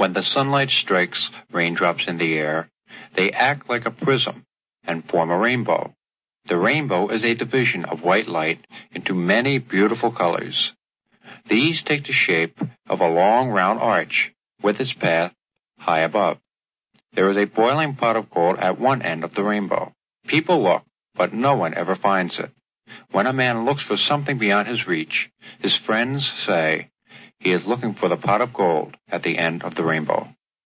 When the sunlight strikes raindrops in the air, they act like a prism and form a rainbow. The rainbow is a division of white light into many beautiful colors. These take the shape of a long round arch with its path high above. There is a boiling pot of gold at one end of the rainbow. People look, but no one ever finds it. When a man looks for something beyond his reach, his friends say he is looking for the pot of gold at the end of the rainbow.